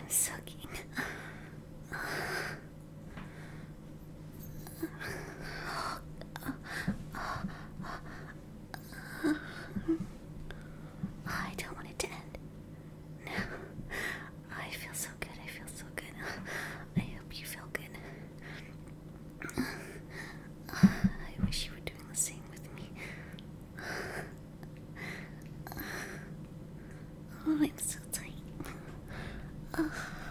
I'm sucking. I don't want it to end. No. I feel so good. I feel so good. I hope you feel good. I wish you were doing the same with me. Oh, I'm so tight.